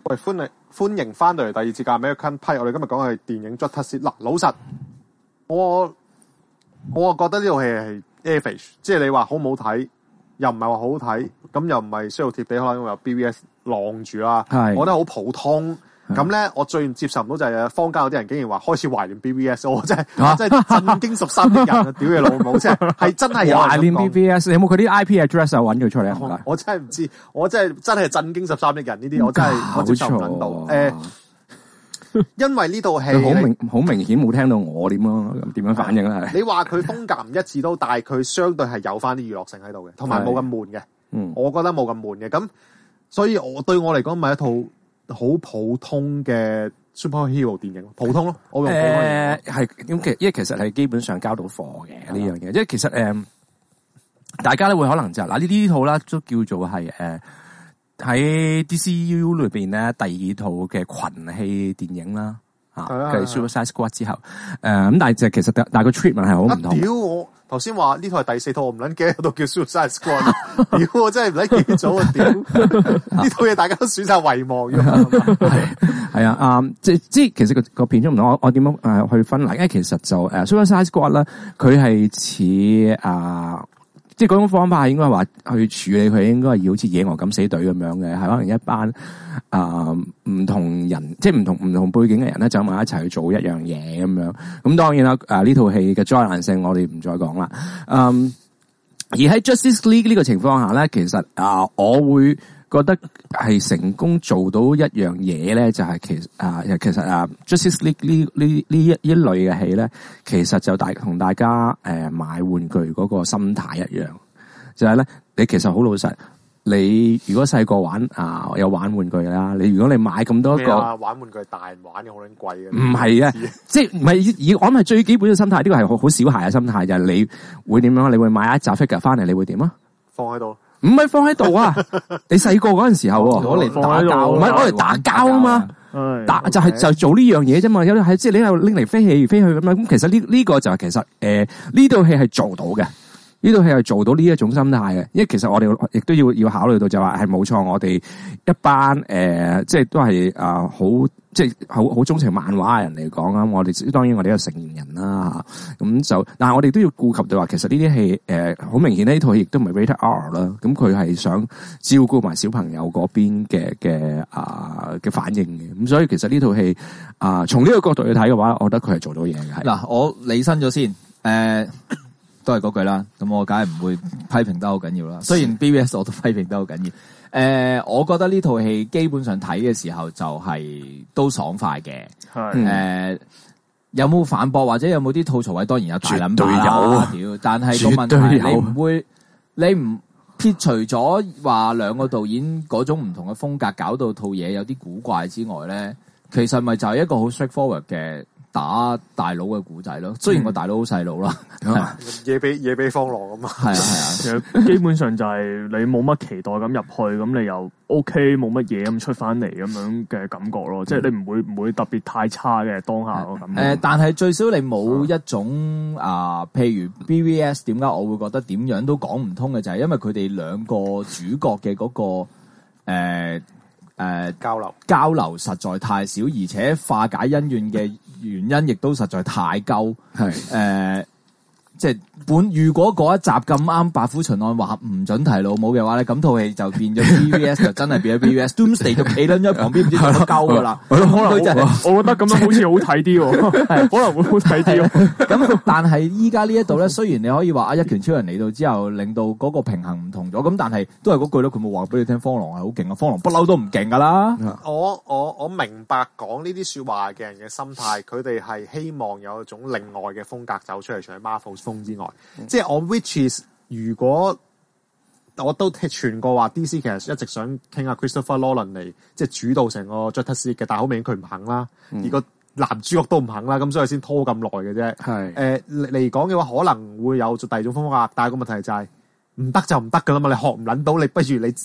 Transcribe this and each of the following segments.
喂，歡迎翻到嚟第二節嘅 American Pie。我哋今日講嘅係電影 Justice League。嗱，老實，我覺得呢套戲係 average， 即係你話好唔好睇，又唔係話好好睇，咁又唔係需要貼地，可能因為有 BVS 晾住啦。係，我覺得好普通。咁咧，我最接受唔到就係坊間有啲人竟然話開始懷念 BVS， 我真係震驚13億人啊！屌你老母，即係真係有懷念 BVS。你有冇佢啲 IP address 啊？揾佢出嚟啊？ 我真係唔知，我真係震驚13億人呢啲，我真係我接受唔到。因為呢套戲好明顯冇聽到我點樣反應啦。 你話佢風格唔一致都，但係佢相對係有翻啲娛樂性喺度嘅，同埋冇咁悶嘅。我覺得冇咁悶嘅。咁所以對我嚟講，咪一套好普通嘅 superhero 電影，普通咯。我用普通係咁，因為其實係基本上交到貨嘅呢樣嘢。因為其實大家咧會可能就嗱呢套啦，都叫做係喺 DCU 裏邊咧第二套嘅群戲電影啦，繼 Suicide Squad 之後，咁但係就其實但係個 treatment 係好唔同。 屌我頭先話呢套係第四套，我唔撚記得到叫 Suicide Squad。屌我真係唔撚記咗啊！屌呢套嘢大家都選擇遺忘咗。 係啊，即係其實個片中唔同，我點樣去分？因為其實就Suicide Squad 咧，佢係似即係嗰種方法應該話去處理佢，應該係要好似野鵝敢死隊咁樣嘅，係可能一班唔同人，即係唔同背景嘅人咧，走埋一齊去做一樣嘢咁樣。咁當然啦，呢套戲嘅災難性我哋唔再講啦。而喺 Justice League 呢個情況下咧，其實我會覺得係成功做到一樣嘢咧，就係其實Justice League 呢一類嘅戲咧，其實就同大家買玩具嗰個心態一樣，就係咧，你其實好老實，你如果細個玩有玩玩具啦，如果你買咁多個玩玩具大人玩嘅好撚貴嘅， 唔係嘅，即係唔係我諗係最基本嘅心態，呢個係好小孩嘅心態，就係你會點樣？你會買一紮 figure 翻嚟，你會點啊？ 放喺度。 唔係放喺度啊！你細個嗰陣時候， 攞嚟打交， 唔係攞嚟打交啊嘛！就做呢樣嘢啫嘛，有啲係即係你喺度拎嚟飛去咁樣。咁其實呢個就係其實呢套戲係做到嘅，呢套戲係做到呢一種心態嘅。因為其實我哋亦都要考慮到就話係冇錯，我哋一班即係都係好。即係好鍾情漫畫嘅人嚟講啊，當然我哋係成年人啦嚇，咁就但係我哋都要顧及到話，其實呢啲戲好明顯呢套戲亦都唔係 rated R 啦，咁佢係想照顧埋小朋友嗰邊嘅反應嘅，咁所以其實呢套戲從呢個角度去睇嘅話，我覺得佢係做到嘢嘅。 嗱，我理身咗先，都係嗰句啦，咁我梗係唔會批評得好緊要啦。雖然 BVS 我都批評得好緊要。我覺得呢套戲基本上睇嘅時候就係都爽快嘅。有冇反駁或者有冇啲吐槽位？當然有大撚把啦，屌！但係個問題你唔撇除咗話兩個導演嗰種唔同嘅風格，搞到套嘢有啲古怪之外咧，其實咪就係一個好 straightforward 嘅打大佬嘅古仔咯。雖然個大佬好細佬啦， 野比方狼咁嘛。 係啊。 其實基本上就係你冇乜期待咁入去，咁你又 OK 冇乜嘢咁出翻嚟咁樣嘅感覺咯。即係你唔會特別太差嘅當下個感覺。 但係最少你冇一種譬如 BVS 點解我會覺得點樣都講唔通嘅，就係因為佢哋兩個主角嘅嗰個交流實在太少，而且化解恩怨嘅原因亦都實在太鳩。即係如果嗰一集咁啱白虎巡案話唔准提老母嘅話咧，咁套戲就變咗 BVS 就真係變咗 BVS。Doomsday 就企撚咗喺旁邊唔知點樣鳩噶啦。 可能我覺得咁樣好似好睇啲喎，可能會好睇啲喎。 咁但係依家呢一度咧，雖然你可以話一拳超人嚟到之後令到嗰個平衡唔同咗，咁但係都係嗰句咯，佢冇話俾你聽方狼係好勁啊，方狼不嬲都唔勁噶啦。 我明白講呢啲說話嘅人嘅心態，佢哋係希望有一種另外嘅風格走出嚟，除咗 Marvel 風之外，即係我 which is 如果我都傳過話 DC 其實一直想傾下 Christopher Nolan 嚟即係主導成個 Justice League 嘅，但係好明顯佢唔肯啦，而個男主角都唔肯啦，咁所以先拖咁耐嘅啫。係嚟講嘅話，可能會有第二種風格，但係個問題就係唔得就唔得噶啦嘛，你學唔捻到，你不如你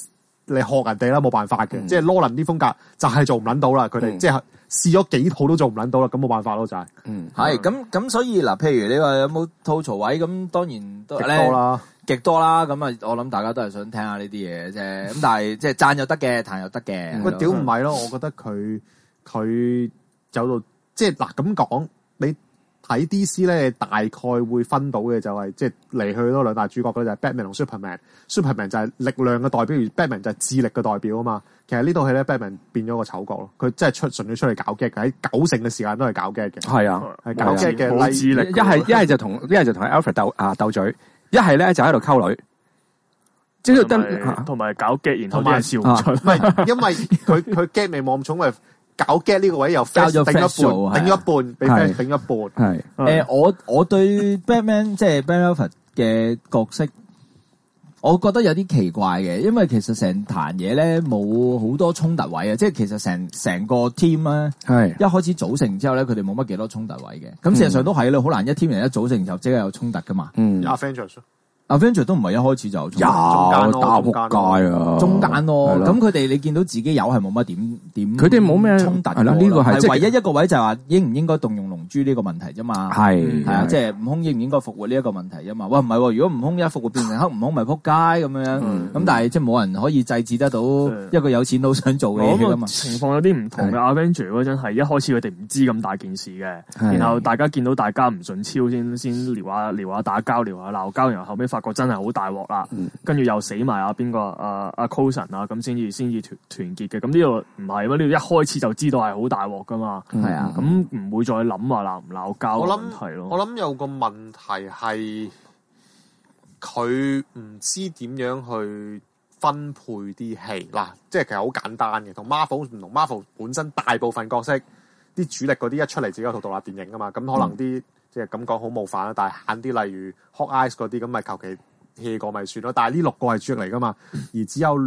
你學人哋啦，冇辦法嘅。即係羅倫啲風格就係做唔撚到啦，佢哋即係試咗幾套都做唔撚到啦，咁冇辦法咯，就係。 係咁，所以嗱，譬如你話有冇吐槽位咁，當然都極多啦。咁啊，我諗大家都係想聽下呢啲嘢啫。咁但係即係讚又得嘅，彈又得嘅。 喂，屌唔係咯，我覺得佢有到即係嗱咁講，你睇 DC 咧，大概會分到嘅就係即係嚟去都兩大主角咧，就係 Batman 同 Superman。Superman 就係力量嘅代表，而 Batman 就係智力嘅代表啊嘛。其實呢套戲咧 Batman 變咗個丑角咯，佢真係純粹出嚟搞 gag 喺90%嘅時間都係搞 gag 嘅。 係啊， 係搞 gag 嘅， 冇智力。 一係就同 Alfred 鬥嘴，一係咧就喺度溝女。即係得同埋搞 gag，然後啲人笑唔出。 唔係，因為佢 gag 未冇咁重，咪搞 gag 呢個位又交咗頂一半，俾 fans 頂一半。 係我對 Batman 即係 Ben Affleck 嘅角色，我覺得有啲奇怪嘅，因為其實成壇嘢咧冇好多衝突位啊，即係其實成個 team 咧，係一開始組成之後咧，佢哋冇乜幾多衝突位嘅。咁事實上都係咧，好難一 team 人一組成就即刻有衝突噶嘛。Avengers 都唔係一開始就有打仆街啊， 中間咯。咁佢哋你見到自己有係冇乜點，佢哋冇咩衝突。係啦，呢個係唯一一個位就係話應唔應該動用龍珠呢個問題啫嘛。係啊，即係悟空應唔應該復活呢一個問題啫嘛。喂，唔係喎，如果悟空一復活變成黑悟空，咪仆街咁樣。咁但係即係冇人可以制止得到一個有錢佬想做嘅嘢㗎嘛。 情況有啲唔同嘅。Avengers 嗰陣係一開始佢哋唔知咁大件事嘅，然後大家見到大家唔順超先聊下打交，聊下鬧交，然後後尾發覺真係好大鑊啦，跟住又死埋邊個阿 Coulson 啊，咁先至團結嘅。咁呢度唔係咩？呢度一開始就知道係好大鑊噶嘛。係啊，咁唔會再諗話鬧唔鬧交嘅問題咯。 我諗有個問題係佢唔知點樣去分配啲戲嗱，即係其實好簡單嘅，同 Marvel 唔同。Marvel 本身大部分角色啲主力嗰啲一出嚟自己有套獨立電影啊嘛，咁可能啲。即係咁講好冒犯啦，但係慳啲，例如 Hawkeye 嗰啲咁，咪求其 hea 過咪算咯。但係呢6個係主力嚟噶嘛，而只有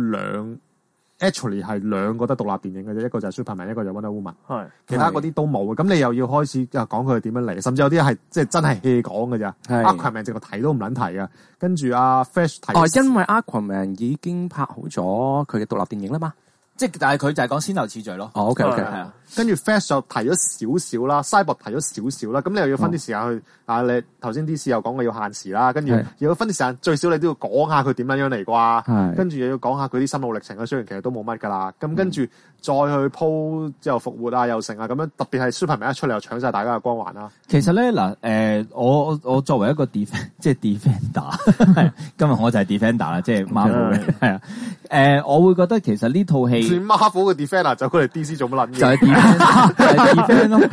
actually 係2個得獨立電影嘅啫，一個就係 Superman， 一個就係 Wonder Woman。係其他嗰啲都冇嘅，咁你又要開始講佢點樣嚟，甚至有啲係即係真係 hea 講嘅咋。Aquaman 直頭提都唔撚提嘅，跟住阿 Flash 提。 因為 Aquaman 已經拍好咗佢嘅獨立電影啦嘛。 即係，但係佢就係講先後次序咯。 OK，係啊。跟住 Flash 就提咗少少啦，Cyborg 提咗少少啦。咁你又要分啲時間去你頭先 DC 又講過要限時啦，跟住又要分啲時間，最少你都要講下佢點樣嚟啩。跟住又要講下佢啲心路歷程啊。雖然其實都冇乜㗎啦。咁跟住再去鋪之後復活啊，又成啊咁樣。特別係 Superman 一出嚟又搶晒大家嘅光環啦。 其實咧嗱，我作為一個即係 defender， 今日我就係 defender 啦，即係 Marvel 嘅係啊。我會覺得其實呢套戲。 Marvel 嘅 defender 就佢哋 DC 做乜撚嘢？ 就係 defend 咯，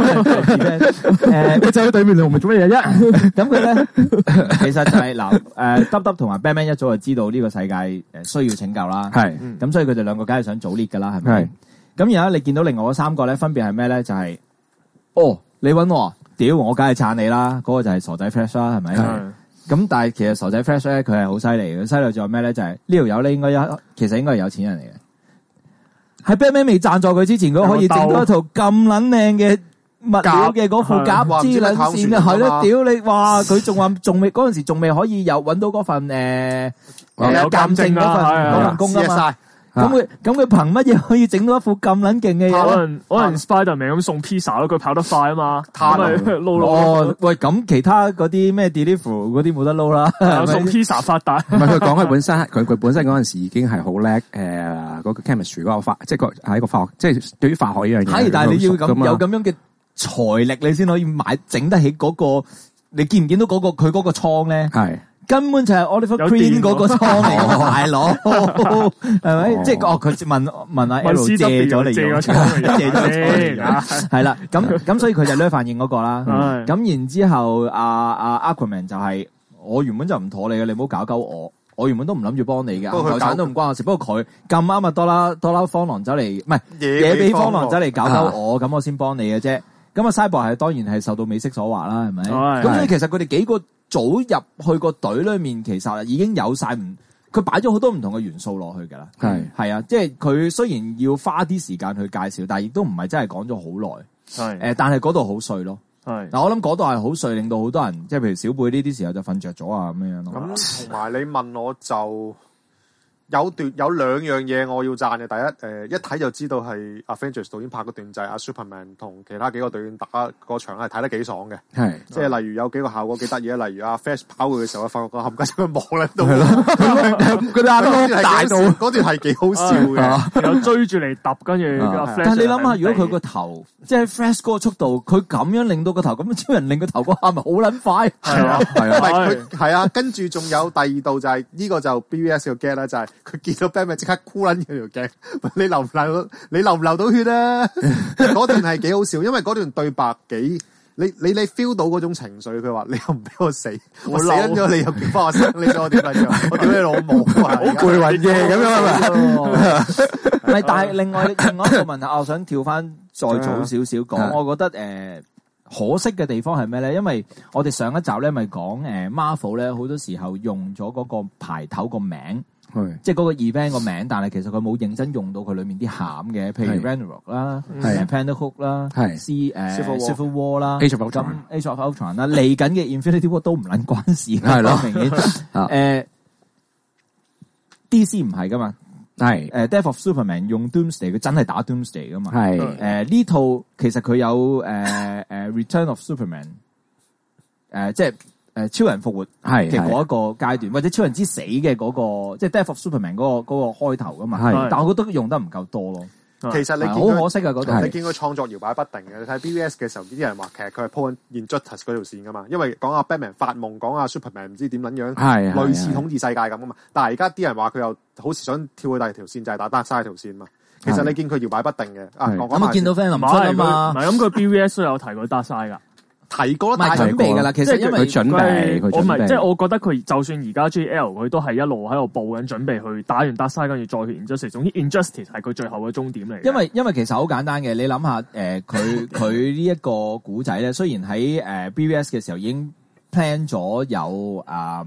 佢就喺對面同我哋做乜嘢啫？ 咁佢咧，其實就係嗱，Dub 同埋 Batman 一早就知道呢個世界需要拯救啦，係，咁所以佢哋兩個梗係想組 lead 噶啦，係咪？咁而家你見到另外嗰3個咧，分別係咩咧？就係你搵我，屌我梗係撐你啦，嗰個就係傻仔 Flash 啦，係咪？咁但係其實傻仔 Flash 咧，佢係好犀利嘅，犀利仲有咩咧？就係呢條友咧，其實應該係有錢人嚟嘅。喺 Batman 未贊助佢之前，佢可以整到一套咁撚靚嘅物料嘅嗰副甲之撚線啊，係咯，屌你，哇！佢仲未嗰陣時仲未可以有揾到嗰份有鑑證嗰份工啊嘛。咁佢憑乜嘢可以整到一副咁撚勁嘅嘢？ 可能 Spiderman 咁送 pizza 咯，佢跑得快啊嘛，咁咪撈。 喂，咁其他嗰啲咩 deliver 嗰啲冇得撈啦， 送 pizza 發達。 唔係佢講佢本身，佢本身嗰陣時已經係好叻嗰個 chemistry 嗰個即係係一個化學，即係對於化學呢樣嘢。 係，但係你要有咁樣嘅財力，你先可以整得起嗰個。你見唔見到佢嗰個倉咧？係。根本就係 Oliver Queen 嗰個倉嚟，大佬係咪？即係佢問阿 L 借咗嚟用，借咗係啦。咁所以佢就呢反應嗰個啦。咁然之後阿 Aquaman 就係我原本就唔妥你嘅，你唔好搞鳩我。我原本都唔諗住幫你嘅，球產都唔關我事。不過佢咁啱啊，多拉方狼走嚟，唔係野比方狼走嚟搞鳩我，咁我先幫你嘅啫。咁啊，Cyborg 當然係受到美色所話啦，係咪？咁所以其實佢哋幾個組入去個隊裏面，其實已經有晒佢擺咗好多唔同嘅元素落去㗎啦。係啊，即係佢雖然要花啲時間去介紹，但係亦都唔係真係講咗好耐。但係嗰度好碎咯。嗱，我諗嗰度係好碎，令到好多人，即係譬如小貝呢啲時候就瞓着咗啊咁樣咯。 咁同埋你問我就有兩樣嘢我要讚嘅，第一一睇就知道係 Avengers 導演拍嗰段就係阿 Superman 同其他幾個隊員打個場係睇得幾爽嘅， 係即係例如有幾個效果幾得意啊，例如阿 Flash 跑過嘅時候，發覺個冚家鏟佢望喺度， 係咯，佢哋眼大到嗰段係幾好笑嘅， 又追住嚟揼，跟住阿 Flash。 但係你諗下，如果佢個頭即係 Flash 嗰個速度，佢咁樣令到個頭，咁超人令個頭嗰下咪好撚快？ 係啊， 佢係啊，跟住仲有第二度就係呢個就 BVS 嘅 get 啦，就係佢見到 Batman 即刻箍撚佢條頸，你流唔流到血啊？嗰段係幾好笑，因為嗰段對白幾你 feel 到嗰種情緒，佢話你又唔俾我死，我死撚咗你又叫翻我生，你咗我點樣？我屌你老母啊！好攰暈嘅咁樣係咪？ 唔係，但係另外一個問題，我想跳翻再早少少講，我覺得可惜嘅地方係咩咧？因為我哋上一集咧咪講Marvel 咧好多時候用咗嗰個牌頭個名。即係嗰個 event 個名，但係其實佢冇認真用到佢裏面啲餡嘅，譬如 Ragnarok 啦、Planet Hulk 啦、Civil War 啦、 Age of Ultron 啦，嚟緊嘅 Infinity War 都唔撚關事，係咯，明顯。DC 唔係噶嘛，係Death of Superman 用 Doomsday，佢真係打 Doomsday 噶嘛，係呢套其實佢有Return of Superman，即係。超人復活嘅嗰一個階段，或者超人之死嘅嗰個，即係 Death of Superman 嗰個開頭噶嘛。但係我覺得用得唔夠多咯。 其實你見好可惜啊嗰度， 你見佢創作搖擺不定嘅。你睇 BVS 嘅時候，啲人話其實佢係鋪緊 Injustice 嗰條線噶嘛，因為講阿 Batman 發夢，講阿 Superman 唔知點撚樣，類似統治世界咁噶嘛。但係而家啲人話佢又好似想跳去第二條線，就係打 Darkseid 條線嘛。其實你見佢搖擺不定嘅。 咁見到 Venom 出啊嘛， 唔係咁佢 BVS 都有提過 Darkseid 噶。 提過啦， 準備噶啦，其實因為佢準備， 我唔係即係我覺得佢就算而家 JL 佢都係一路喺度報緊，準備去打完 Darkseid 跟住再去 Injustice。總之 Injustice 係佢最後嘅終點嚟。 因為其實好簡單嘅，你諗下佢呢一個古仔咧，雖然喺BVS 嘅時候已經 plan 咗有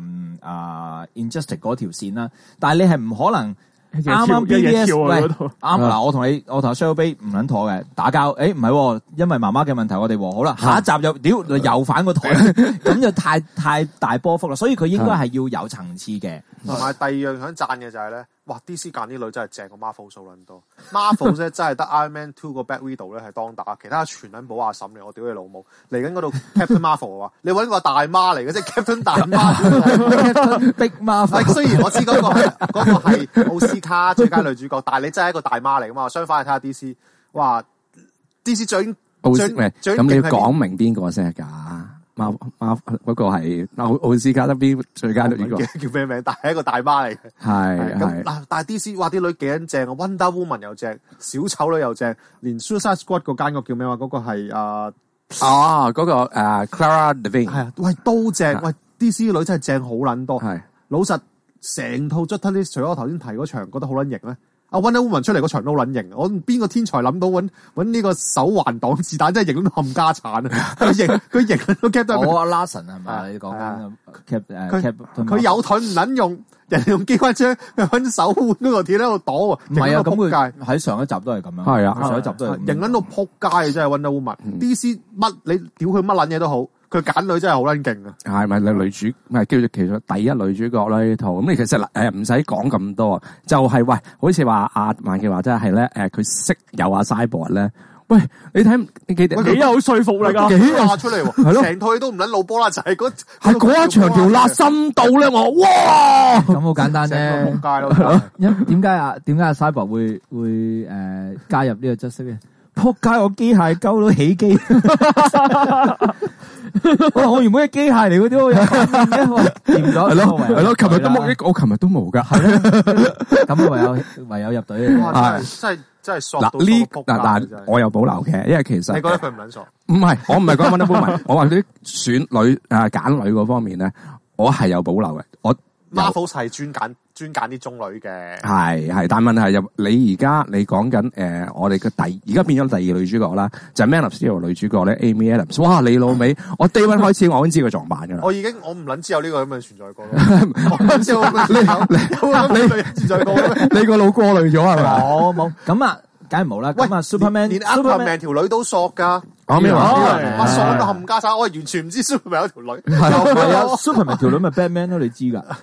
Injustice 嗰條線啦，但係你係唔可能。啱 BVS 喂，啱嗱，我同阿 Shell Bay 唔撚妥嘅打交，唔係，因為媽媽嘅問題，我哋和好啦，下一集又反個台，咁就太大波幅啦，所以佢應該係要有層次嘅。 同埋第二樣想讚嘅就係咧，哇 DC 揀啲女真係正過 Marvel 數撚多 ，Marvel 咧真係得 Iron Man 2個 Black Widow 咧係當打，其他全撚保阿嬸嘅，我屌你老母！嚟緊嗰度 Captain Marvel 話，你揾個大媽嚟嘅，即係 Captain 大媽，Captain Big Marvel。 雖然我知嗰個係奧斯卡最佳女主角，但係你真係一個大媽嚟噶嘛？相反係睇下 DC， 哇 DC 最咁你要講明邊個先係㗎？嗰個係奧斯卡得邊最佳女主角叫咩名？但係一個大媽嚟嘅。 係咁嗱，但係 DC 哇啲女幾撚正啊 ！Wonder Woman 又正，小丑女又正，連 Suicide Squad 嗰間個叫咩話？嗰個係嗰個Clara Delevingne 係啊，喂都正，喂 DC 女真係正好撚多。係老實，成套 Justice League 除咗我頭先提嗰場覺得好撚型咧。阿 Wonder Woman 出嚟嗰場都撚型，我邊個天才諗到揾呢個手環擋子彈，真係型到冚家產啊！佢型到 cap 得。 我阿 Larson 係咪？你講緊佢有盾唔撚用，人哋用機關槍，佢揾手換嗰個鐵喺度擋啊！ 唔係啊，咁佢喺上一集都係咁樣。係啊，上一集都係型撚到撲街啊！真係 Wonder Woman。DC 乜你屌佢乜撚嘢都好。佢揀女真係好撚勁啊！ 係咪女主咪叫做其實第一女主角啦呢套？咁你其實唔使講咁多，就係喂，好似話阿萬記話真係咧佢識有阿 Cyborg 咧。喂，你睇幾有說服力啊！ 幾話出嚟喎，係咯，成套戲都唔撚露波啦，就係嗰一長條辣深度咧，我哇咁好簡單啫， 撲街咯！ 點解阿 Cyborg 會加入呢個角色咧？撲街！我機械鳩都起機。我原本係機械嚟嗰啲，我有掂咗， 係咯，琴日都冇，我琴日都冇噶， 咁唯有入隊。 哇！真係索到嗱，我有保留嘅，因為其實你覺得佢唔撚索？ 唔係，我唔係講 Wonder Woman，我話啲選女揀女嗰方面咧，我係有保留嘅。我 Marvel 係專揀啲中女嘅， 係，但問題係你而家你講緊我哋嘅而家變咗第二女主角啦，就係 Man of Steel 女主角咧 Amy Adams， 哇！你老味，我 Day One 開始我已經知佢撞板噶啦， 我唔撚知有呢個咁嘅存在過咯，我唔知有咁嘅存在過咩？ 你個腦過濾咗係咪？ 冇，咁啊，梗係冇啦。咁啊 ，Superman 連 Aquaman 條女都索噶， 講咩話？ 我索到冚家鏟，我係完全唔知 Superman 有條女。 係啊 ，Superman 條女咪 Batman 咯，你知噶？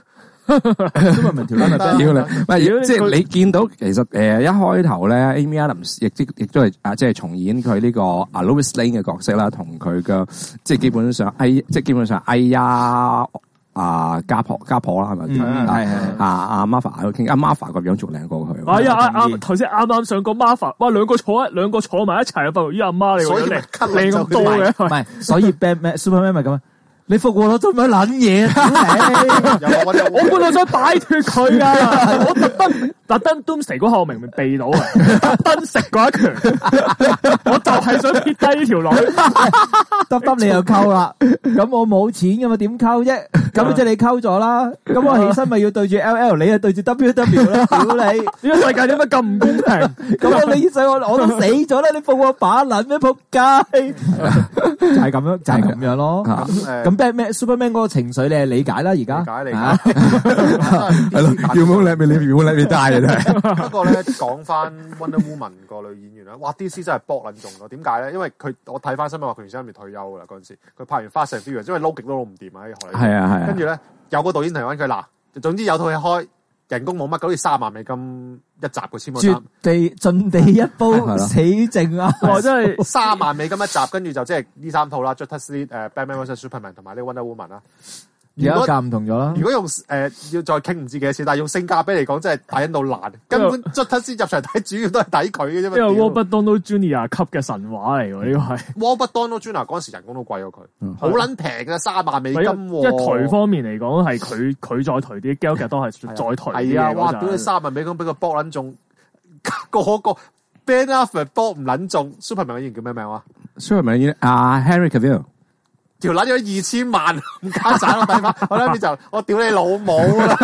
Superman 條女咪 Ben 屌你，唔係即係你見到其實一開頭咧 ，Amy Adams 亦都係即係重演佢呢個Lois Lane 嘅角色啦，同佢嘅即係基本上哎呀家婆啦，係咪？係阿 Martha 喺度傾，阿 Martha 個樣仲靚過佢。 哎呀，頭先啱上個 Martha，哇，兩個坐埋一齊啊，不如依阿媽你個樣靚咁多嘅， 唔係，所以 Superman 咪咁啊。你復活我做咩撚嘢？ 我本來想擺脫佢啊！我特登 Doomsday 嗰下我明避到啊，特登食過一拳，我就係想撇低呢條女。 得你又溝啦，咁我冇錢噶嘛，點溝啫？咁即係你溝咗啦，咁我起身咪要對住 LL， 你係對住 WW 啦，屌你！呢個世界點解咁唔公平？咁你想我都死咗啦，你復我把撚咩仆街？就係咁樣咯。咁 Batman Superman 嗰個情緒你係理解啦，而家理解。係咯， 要冇 let me die 啊真係。 不過咧，講翻 Wonder Woman 個女演員啦，哇 DC 真係搏撚中咯。點解咧？因為我睇翻新聞話佢原先諗住退休啦嗰陣時，佢拍完 Fast and Furious，因為撈極都撈唔掂啊喺荷里活。 係啊。 跟住咧，有個導演提翻佢嗱，總之有套戲開，人工冇乜，好似30萬美金一集嘅簽絕地盡地一煲死剩啊！ 真係 30萬美金一集，跟住就即係呢3套啦 Justice League、Batman vs Superman 同埋呢個 Wonder Woman 啦。 而家價唔同咗啦。 如果用要再傾唔知幾多錢，但係用性價比嚟講，真係抵到爛。根本 Justice 入場睇，主要都係睇佢嘅啫嘛。 因為 Robert Downey Jr. 級嘅神話嚟喎，呢個係 Robert Downey Jr. 嗰陣時人工都貴過佢，好撚平嘅3萬美金。 即係頹方面嚟講，係佢再頹啲 Gal 都係再頹啲嘅。 係啊，哇！屌你3萬美金俾佢搏撚中，個 Ben Affleck 搏唔撚中 ，Superman 嘅演員叫咩名啊 Superman 演Henry Cavill。 條撚咗2000萬唔加晒咯，底碼我諗住就我屌你老母啦！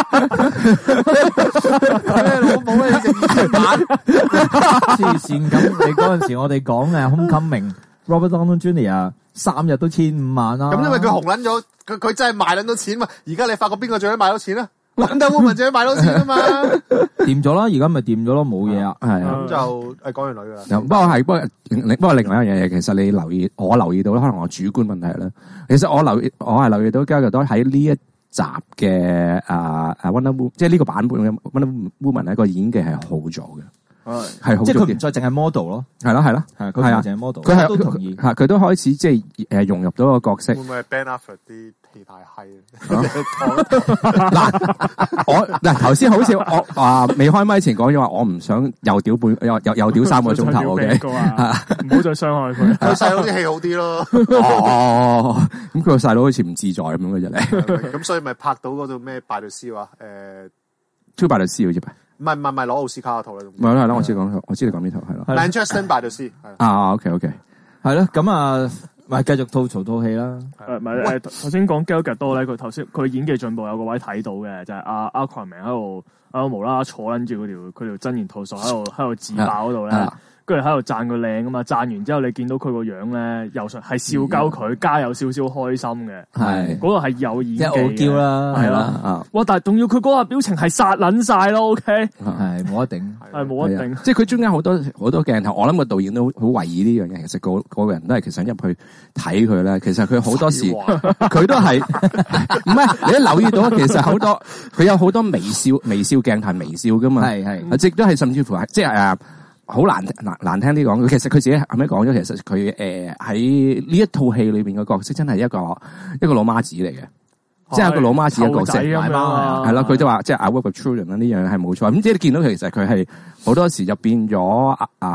屌你老母你食2000萬黐線咁！你嗰陣時我哋講Homecoming Robert Downey Jr. 3日都15萬啦。 咁因為佢紅撚咗，佢真係賣撚到錢嘛。而家你發覺邊個最尾賣到錢啊？Wonder Woman最尾賣到錢啊嘛。 掂咗啦，而家咪掂咗咯，冇嘢啊。係啊， 咁就講完女㗎啦。 不過另外一樣嘢，其實你我留意到咧，可能我主觀問題啦。其實我係留意到 Gal Gadot喺呢一集嘅Wonder Woman，即係呢個版本嘅 Wonder Woman 咧個演技係好咗嘅。係好， 即係佢唔再淨係 model 咯， 係咯， 係佢唔係淨係 model， 佢係都同意， 佢都開始即係融入到個角色。 會唔會係 Ben Affleck 啲戲太閪？ 嗱頭先好似我未開麥前講咗話，我唔想又屌又屌3個鐘頭嘅， 唔好再傷害佢。 佢細佬啲戲好啲咯。 咁佢個細佬好似唔自在咁樣嘅啫咧。 咁所以咪拍到嗰套咩拜律師話超拜律師好似唔係攞奧斯卡嗰套啦。 唔係啦，我知你講呢套係咯。 Manchester 拜律師 OK 係咯，咁啊，咪繼續吐槽套戲啦。 唔係頭先講 Gal Gadot 咧，佢頭先佢演技進步有個位睇到嘅，就係阿 Aquaman 喺度無啦啦坐撚住佢條真言套索喺度自爆嗰度咧。跟住喺度讚佢靚啊嘛，讚完之後你見到佢個樣咧，又係笑鳩佢，加有少少開心嘅，係嗰個係有演技嘅， 即係傲嬌啦， 係啦，哇！但係仲要佢嗰個表情係殺撚晒咯 ，OK， 係冇得頂， 係冇得頂， 即係佢中間好多鏡頭，我諗個導演都好為意呢樣嘢。其實個人都係其實想入去睇佢咧。其實佢好多時佢都係唔係你都留意到，其實好多佢有好多微笑鏡頭微笑噶嘛，係，亦都係甚至乎係即係好難聽啲講，其實佢自己後尾講咗，其實佢喺呢一套戲裏邊嘅角色真係一個老媽子嚟嘅，即係一個老媽子嘅角色，係啦，佢都話即係 I work with children 啦，呢樣係冇錯。咁即係你見到其實佢係好多時就變咗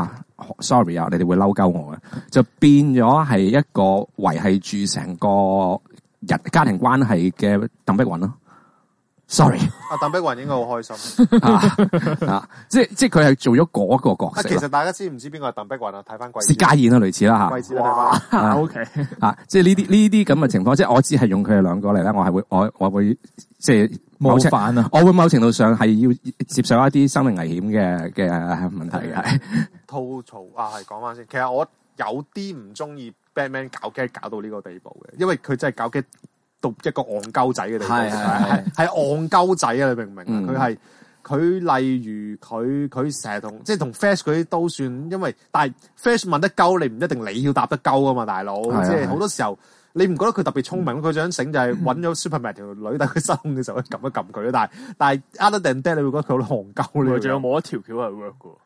sorry 啊，你哋會嬲鳩我嘅，就變咗係一個維繫住成個家庭關係嘅鄧碧雲咯。Sorry， 鄧碧雲應該好開心即係佢係做咗嗰個角色。 其實大家知唔知邊個係鄧碧雲啊？睇翻薛家燕啊，類似啦嚇。哇 ，OK 即係呢啲咁嘅情況，即係我只係用佢哋兩個嚟咧，我會即係冒犯啊！ 我會某程度上係要接受一啲生命危險嘅問題嘅。 吐槽係講翻先，其實我有啲唔中意 Batman 搞機搞到呢個地步嘅，因為佢真係搞機到一個戇鳩仔嘅地步，係戇鳩仔啊！你明唔明啊？佢例如佢成日同 Flash 嗰啲都算，因為但係 Flash 問得鳩，你唔一定你要答得鳩噶嘛，大佬。即係好多時候你唔覺得佢特別聰明？佢想醒就係揾咗 Superman 條女，等佢失控嘅時候，撳一撳佢。但係 other than that，你會覺得佢好戇鳩咧。 仲有冇一條橋係 work 嘅？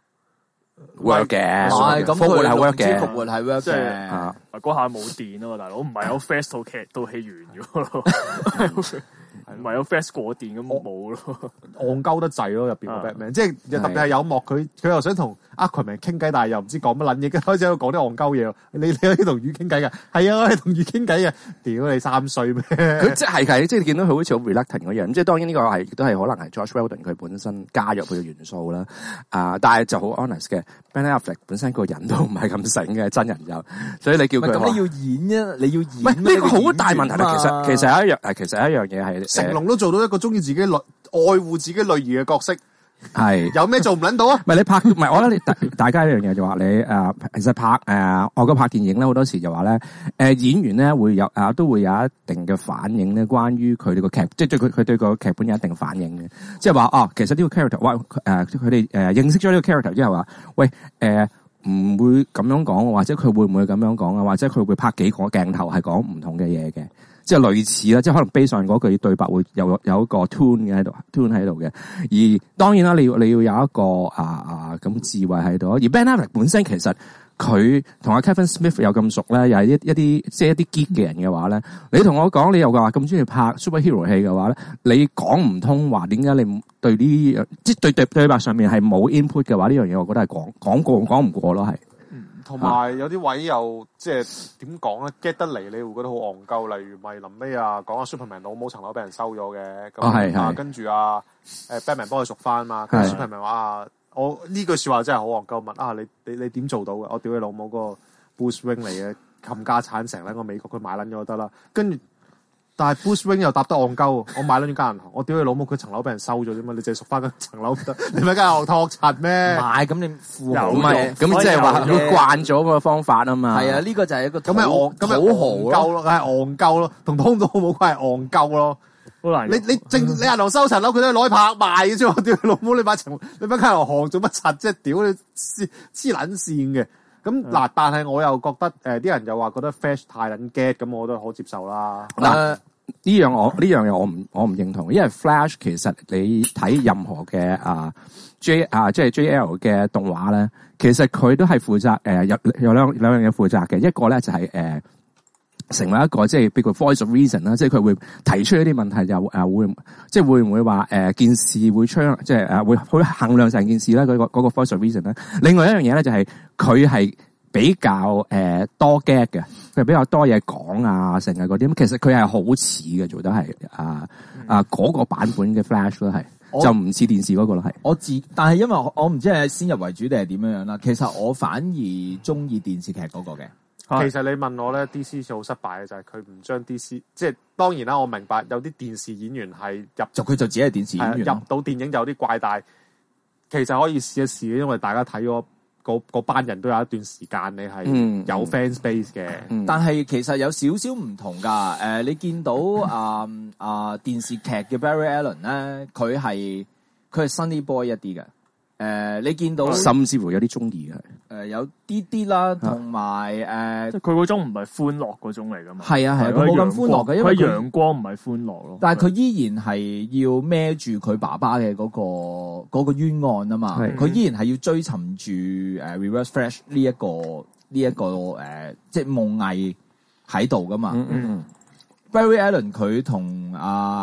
work 嘅， 唔係咁復活係 work 嘅， 復活係 work 即嘅。 係嗰下冇電啊嘛，大佬唔係有 flash 套戲完咗咯，唔係有 flash 過電咁冇咯， 戇鳩得滯咯入邊個 Batman，即係特別係有幕佢又想同 Aquaman 傾偈，但係又唔知講乜撚嘢，跟住開始喺度講啲戇鳩嘢。你可以同魚傾偈㗎？係啊，我係同魚傾偈嘅。屌你3歲咩？ 佢即係即係見到佢好似好 reluctant 嗰樣。即係當然呢個係亦都係可能係 Josh Weldon 佢本身加入佢嘅元素啦。但係就好 honest 嘅 Ben Affleck 本身個人都唔係咁醒嘅真人就，所以你叫佢咁你要演啊，你要演。 唔係呢個好大問題啦。其實有一樣嘢係成龍都做到一個中意自己愛護自己女兒嘅角色。 係有咩做唔撚到啊？ 唔係你拍，唔係我覺得你大家一樣嘢就話你其實拍外國拍電影咧，好多時就話咧演員咧會有都會有一定嘅反應咧，關於佢哋個劇，即係對佢對個劇本有一定反應嘅，即係話其實呢個 character，佢哋認識咗呢個 character 之後話，喂唔會咁樣講，或者佢會唔會咁樣講啊？或者佢會拍幾個鏡頭係講唔同嘅嘢嘅。即係類似啦，即係可能 base on 嗰句對白會有一個 tune 喺度 ，tune 喺度嘅。而當然啦，你要有一個咁智慧喺度。而 Ben Affleck 本身其實佢同阿 Kevin Smith 有咁熟咧，又係一啲即係一啲 geek 嘅人嘅話咧，你同我講你又話咁中意拍 superhero 戲嘅話咧，你講唔通話點解你對呢即係對白上面係冇 input 嘅話，呢樣嘢我覺得係講唔過咯，係。 同埋有啲位又即係點講咧 get 得嚟，你會覺得好戇鳩。例如咪臨尾講阿 Superman 老母層樓俾人收咗嘅，咁跟住Batman 幫佢贖翻嘛。跟住 Superman 話我呢句説話真係好戇鳩，問你點做到嘅？我屌你老母個 Bruce Wayne 嚟嘅，冚家產成撚個美國佢買撚咗就得啦。跟住但係 Bruce Wayne 又答得戇鳩，我買撚咗間銀行，我屌你老母佢層樓俾人收咗啫嘛，你淨係贖翻嗰層樓得，你咪間銀行托柒咩？ 唔係咁你富豪唔係咁即係話佢慣咗個方法啊嘛。 係啊，呢個就係一個咁咪戇鳩咯，係戇鳩咯，同通到冇關係戇鳩咯。 好難。 你銀行收層樓，佢都係攞去拍賣嘅啫。我屌你老母，你買間銀行做乜柒啫？屌你黐撚線嘅。咁嗱，但係我又覺得啲人又話覺得 Flash 太撚 get， 咁我都可接受啦。 呢樣嘢我唔認同，因為 Flash 其實你睇任何嘅即係 JL 嘅動畫咧，其實佢都係負責有兩樣嘢負責嘅，一個咧就係成為一個即係譬如 voice of reason 啦，即係佢會提出一啲問題，就會唔會話件事會即係會去衡量成件事咧？嗰個 voice of reason 咧。另外一樣嘢咧就係佢係比較多 gag 嘅，佢比較多嘢講成日嗰啲。咁其實佢係好似嘅，做得係嗰個版本嘅 Flash 咯，係就唔似電視嗰個咯，係。 但係因為我唔知係先入為主定係點樣啦。其實我反而中意電視劇嗰個嘅。 其實你問我咧 ，DC 好失敗嘅就係佢唔將 DC，即係當然啦，我明白有啲電視演員係佢就只係電視演員入到電影有啲怪，但係其實可以試一試，因為大家睇咗嗰班人都有一段時間你係有 fan space 嘅。 但係其實有少少唔同㗎。你見到電視劇嘅 Barry Allen 咧，佢係 Sunny Boy 一啲嘅。你見到甚至乎有啲中意嘅， 有啲啦，同埋即係佢嗰種唔係歡樂嗰種嚟噶嘛。 係啊，佢冇咁歡樂嘅，因為佢陽光唔係歡樂咯。 但係佢依然係要孭住佢爸爸嘅嗰個冤案啊嘛。佢依然係要追尋住Reverse Flash 呢一個即係夢藝喺度噶嘛。Barry Allen 佢同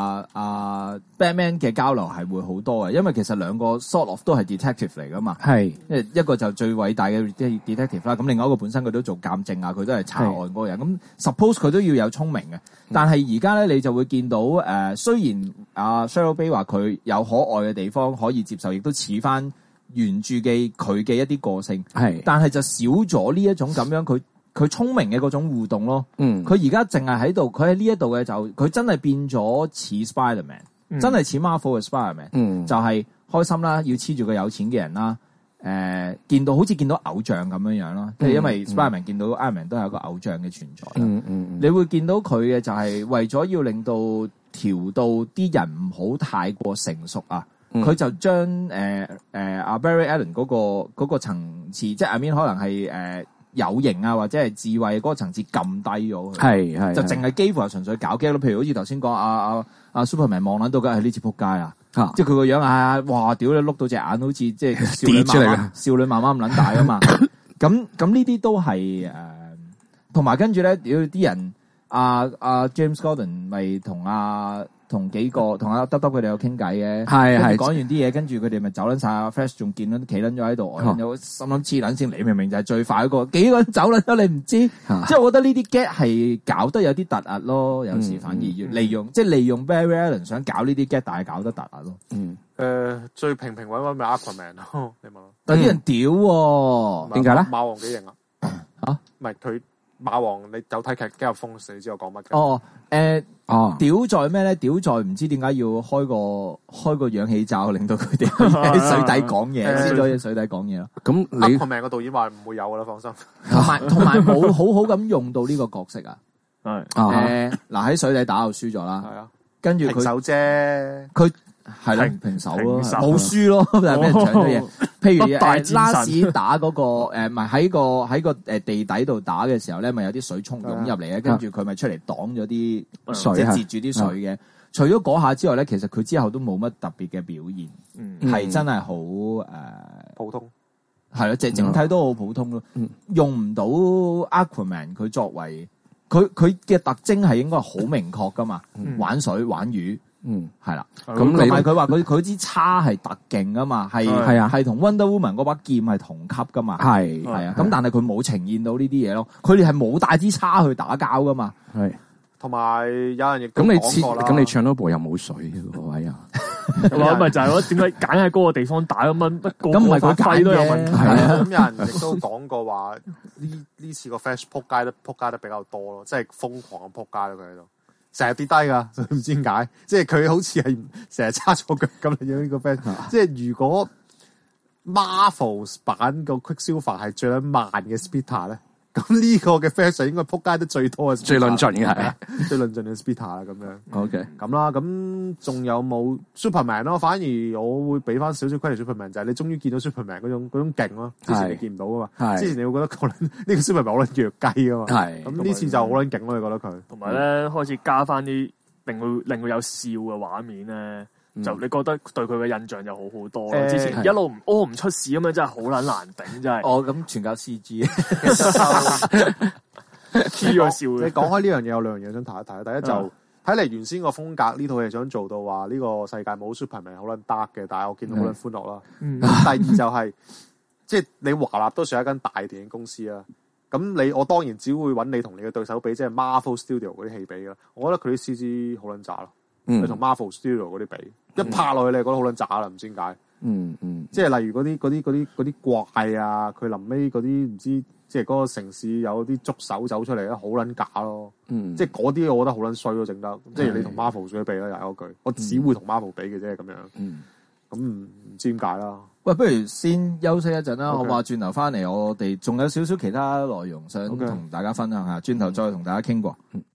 Batman 嘅交流係會好多嘅，因為其實兩個 sort of 都係 detective 嚟噶嘛。係，一個就最偉大嘅 detective 啦，咁另外一個本身佢都做鑑證啊，佢都係查案嗰個人。咁 suppose 佢都要有聰明嘅，但係而家咧你就會見到雖然Cheryl Bay 話佢有可愛嘅地方可以接受，亦都似翻原著嘅佢嘅一啲個性，但係就少咗呢一種咁樣佢聰明嘅嗰種互動咯。佢而家淨係喺度，佢喺呢一度嘅就佢真係變咗似 Spider-Man，真係似 Marvel 嘅 Spider-Man，就係開心啦，要黐住個有錢嘅人啦。好似見到偶像咁樣樣咯，即係因為 Spider-Man 見到 Iron Man 都係一個偶像嘅存在。你會見到佢嘅就係為咗要令到調到啲人唔好太過成熟啊。佢就將Barry Allen 嗰個層次，即係 I mean 可能係有型啊或者係智慧嗰個層次撳低咗佢， 係就淨係幾乎係純粹搞 gag 咯。譬如好似頭先講阿 Superman 望撚到梗係呢次撲街啊！即係佢個樣啊，哇！屌你碌到隻眼好似即係少女媽媽咁撚大啊嘛！咁呢啲都係同埋跟住咧，屌啲人James Gordon 咪同阿德德佢哋有傾偈嘅，係講完啲嘢，跟住佢哋咪走撚晒阿 Flash 仲企撚咗喺度，有心諗黐撚線，你明明就係最快嗰個，幾個人走撚咗你唔知，即係我覺得呢啲 get 係搞得有啲突兀咯，有時反而要利用 Barry Allen 想搞呢啲 get，但係搞得突兀咯。 最平平穩穩咪 Aquaman 咯，你問我。 但啲人屌喎， 點解咧？ 馬王幾型啊？嚇，唔係佢。馬王，你有睇劇《Game of Thrones》，你知我講乜嘅？ 屌在咩咧？屌在唔知點解要開個氧氣罩，令到佢哋喺水底講嘢，先可以喺水底講嘢咯。咁你 Aquaman個導演話唔會有噶啦，放心。 同埋冇好好咁用到呢個角色啊。 係嗱喺水底打就輸咗啦。係啊，跟住佢平手啫， 佢係啦平手咯，冇輸咯，但係俾人搶咗嘢。譬如拉屎打嗰個唔係喺個地底度打嘅時候咧，咪有啲水沖湧入嚟咧，跟住佢咪出嚟擋咗啲水，即係截住啲水嘅。除咗嗰下之外咧，其實佢之後都冇乜特別嘅表現，係真係好普通， 係咯，整體都好普通咯。用唔到 Aquaman 佢作為佢嘅特徵係應該好明確噶嘛，玩水玩魚。係啦，咁同埋佢話佢支叉係特勁啊嘛，係同 Wonder Woman 嗰把劍係同級噶嘛，係啊，咁但係佢冇呈現到呢啲嘢咯，佢哋係冇帶支叉去打交噶嘛，係， 同埋有人亦咁你唱多部又冇水嘅嗰位啊， 咁咪就係咯，點解揀喺嗰個地方打咁樣？咁唔係佢揮都有問題， 咁有人亦都講過話呢次個 Flash 撲街得比較多咯，即係瘋狂咁撲街咯佢喺度。成日跌低噶，唔知點解，即係佢好似係成日叉錯腳咁樣呢個 friend。即係如果 Marvel 版個 Quicksilver 係最慢嘅 Spitter 咧，咁呢個嘅 friend 就應該撲街得最多嘅， 最論盡嘅係最論盡嘅 Spitter 啦咁樣。 OK， 咁啦，咁仲有冇 Superman 咯？反而我會俾翻少少 credit Superman，就係你終於見到 Superman 嗰種勁咯，之前你見唔到噶嘛。之前你會覺得呢個 Superman 好撚弱雞噶嘛。係，咁呢次就好撚勁咯，你覺得佢？ 同埋咧開始加翻啲令佢有笑嘅畫面咧。就你覺得對佢嘅印象就好好多咯。之前一路唔出事咁樣，真係好撚難頂，真係。 咁全靠 CG。 P 個笑。你講開呢樣嘢，有兩樣嘢想提一提。第一就睇嚟原先個風格呢套嘢想做到話呢個世界冇 Superman 好撚 dark 嘅，但係我見到好撚歡樂啦。第二就係即係你華納都算係一間大電影公司啦。咁我當然只會揾你同你嘅對手比，即係 Marvel Studio 嗰啲戲比啦。我覺得佢啲 CG 好撚渣咯。你同 Marvel Studio 嗰啲比，一拍落去你係覺得好撚渣啦，唔知點解。即係例如嗰啲怪啊，佢臨尾嗰啲唔知，即係嗰個城市有啲觸手走出嚟咧，好撚假咯。即係嗰啲我覺得好撚衰咯，整得。即係你同 Marvel 水比啦，又係嗰句，我只會同 Marvel 比嘅啫，咁樣。咁唔知點解啦。 喂，不如先休息一陣啦，好嘛？轉頭翻嚟，我哋仲有少少其他內容想同大家分享下，轉頭再同大家傾過。